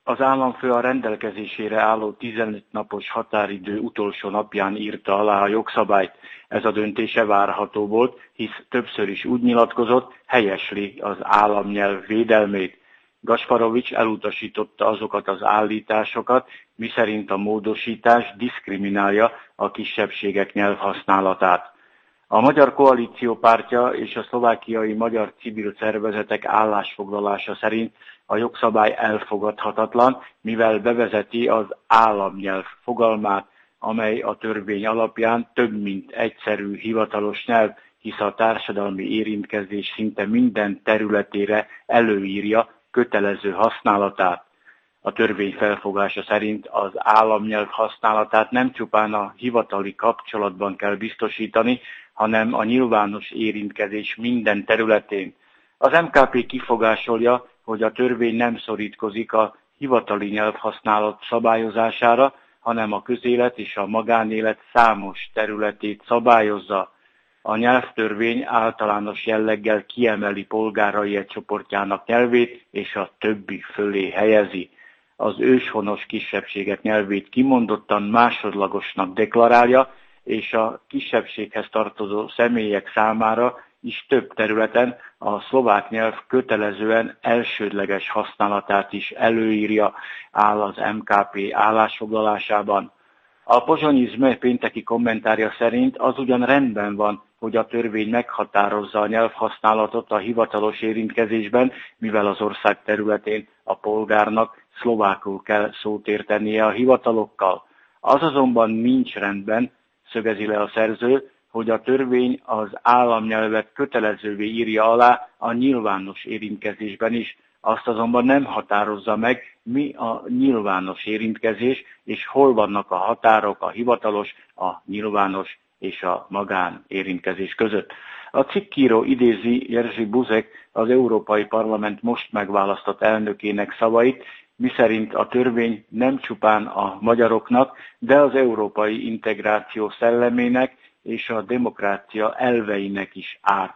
Az államfő a rendelkezésére álló 15 napos határidő utolsó napján írta alá a jogszabályt. Ez a döntése várható volt, hisz többször is úgy nyilatkozott, helyesli az államnyelv védelmét. Gasparovics elutasította azokat az állításokat, miszerint a módosítás diszkriminálja a kisebbségek nyelvhasználatát. A Magyar Koalíció Pártja és a szlovákiai magyar civil szervezetek állásfoglalása szerint a jogszabály elfogadhatatlan, mivel bevezeti az államnyelv fogalmát, amely a törvény alapján több mint egyszerű hivatalos nyelv, hisz a társadalmi érintkezés szinte minden területére előírja kötelező használatát. A törvény felfogása szerint az államnyelv használatát nem csupán a hivatali kapcsolatban kell biztosítani, hanem a nyilvános érintkezés minden területén. Az MKP kifogásolja, hogy a törvény nem szorítkozik a hivatali nyelvhasználat szabályozására, hanem a közélet és a magánélet számos területét szabályozza. A nyelvtörvény általános jelleggel kiemeli polgárai egy csoportjának nyelvét, és a többi fölé helyezi. Az őshonos kisebbségek nyelvét kimondottan másodlagosnak deklarálja, és a kisebbséghez tartozó személyek számára is több területen a szlovák nyelv kötelezően elsődleges használatát is előírja, áll az MKP állásfoglalásában. A pozsonyi ZME pénteki kommentárja szerint az ugyan rendben van, hogy a törvény meghatározza a nyelvhasználatot a hivatalos érintkezésben, mivel az ország területén a polgárnak szlovákul kell szót értenie a hivatalokkal. Az azonban nincs rendben, szögezi le a szerző, hogy a törvény az államnyelvet kötelezővé írja alá a nyilvános érintkezésben is. Azt azonban nem határozza meg, mi a nyilvános érintkezés, és hol vannak a határok a hivatalos, a nyilvános és a magán érintkezés között. A cikkíró idézi Jerzy Buzek, az Európai Parlament most megválasztott elnökének szavait, miszerint a törvény nem csupán a magyaroknak, de az európai integráció szellemének és a demokrácia elveinek is árt.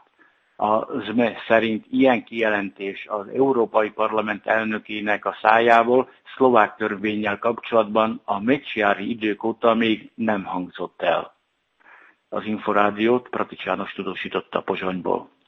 A ZME szerint ilyen kijelentés az Európai Parlament elnökének a szájából szlovák törvénnyel kapcsolatban a Mečiari idők óta még nem hangzott el. Az Inforádiót Pratics János tudósította Pozsonyból.